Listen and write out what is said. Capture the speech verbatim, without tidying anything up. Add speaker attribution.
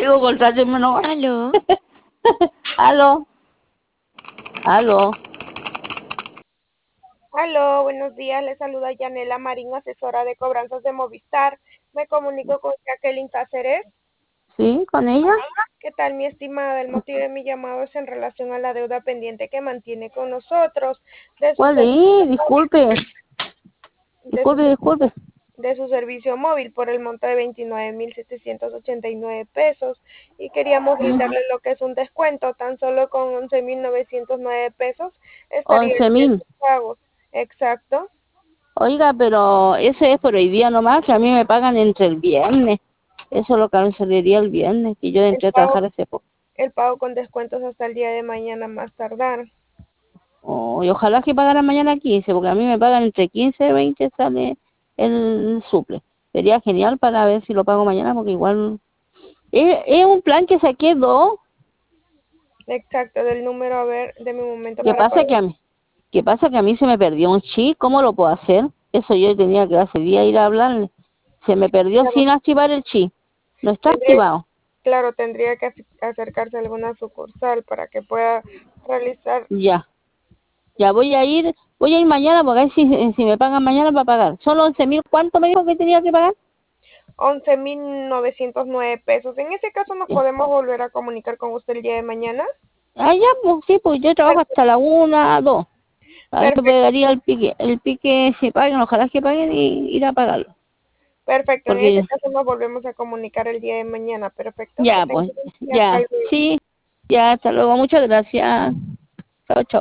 Speaker 1: digo, contrátenme nomás.
Speaker 2: Aló.
Speaker 1: Aló. Aló.
Speaker 3: Aló, buenos días. Le saluda Yanela Marín, asesora de cobranzas de Movistar. Me comunico con Jacqueline Cáceres.
Speaker 1: ¿Sí? ¿Con ella?
Speaker 3: ¿Qué tal, mi estimada? El motivo de mi llamado es en relación a la deuda pendiente que mantiene con nosotros de su
Speaker 1: ¿Cuál
Speaker 3: servicio
Speaker 1: es? Disculpe.
Speaker 3: de su,
Speaker 1: Disculpe, disculpe.
Speaker 3: de su servicio móvil por el monto de veintinueve mil setecientos ochenta y nueve pesos y queríamos brindarle lo que es un descuento. Tan solo con once mil novecientos nueve pesos estaría
Speaker 1: Once
Speaker 3: en
Speaker 1: mil.
Speaker 3: sus pagos. Exacto.
Speaker 1: Oiga, pero ese es por hoy día nomás, que a mí me pagan entre el viernes. Eso es lo que a mí saliría el viernes, y yo
Speaker 3: El
Speaker 1: entré a
Speaker 3: pago,
Speaker 1: trabajar hace poco.
Speaker 3: el pago con descuentos hasta el día de mañana más tardar.
Speaker 1: Oh, y ojalá que pagaran mañana quince, porque a mí me pagan entre quince y veinte sale el suple. Sería genial para ver si lo pago mañana, porque igual... Es, es un plan que saqué dos.
Speaker 3: Exacto, del número, a ver, de mi momento
Speaker 1: ¿Qué
Speaker 3: para
Speaker 1: pasa que
Speaker 3: poder.
Speaker 1: a mí? ¿Qué pasa que a mí se me perdió un chip? ¿Cómo lo puedo hacer? Eso yo tenía que hace día ir a hablarle. Se me perdió
Speaker 3: Claro,
Speaker 1: sin activar el chip. No está
Speaker 3: tendría,
Speaker 1: activado.
Speaker 3: claro, tendría que ac- acercarse a alguna sucursal para que pueda realizar
Speaker 1: Ya. Ya voy a ir, voy a ir mañana porque ahí si, si me pagan mañana para pagar. Solo once mil, ¿cuánto me dijo que tenía que pagar?
Speaker 3: once mil novecientos nueve pesos. En ese caso nos
Speaker 1: Ya.
Speaker 3: podemos volver a comunicar con usted el día de mañana.
Speaker 1: Ah, ya, pues sí, pues yo trabajo
Speaker 3: Per-
Speaker 1: hasta la una, dos. Ahí me
Speaker 3: Perfecto,
Speaker 1: pegaría el pique, el pique si paguen, ojalá que paguen y ir a pagarlo.
Speaker 3: perfecto. En ese
Speaker 1: Porque
Speaker 3: caso nos volvemos a comunicar el día de mañana. Perfecto, que
Speaker 1: ya,
Speaker 3: tenga
Speaker 1: pues,
Speaker 3: un día. Hasta
Speaker 1: ya,
Speaker 3: luego.
Speaker 1: sí, ya, hasta luego, muchas gracias. Chao, chao.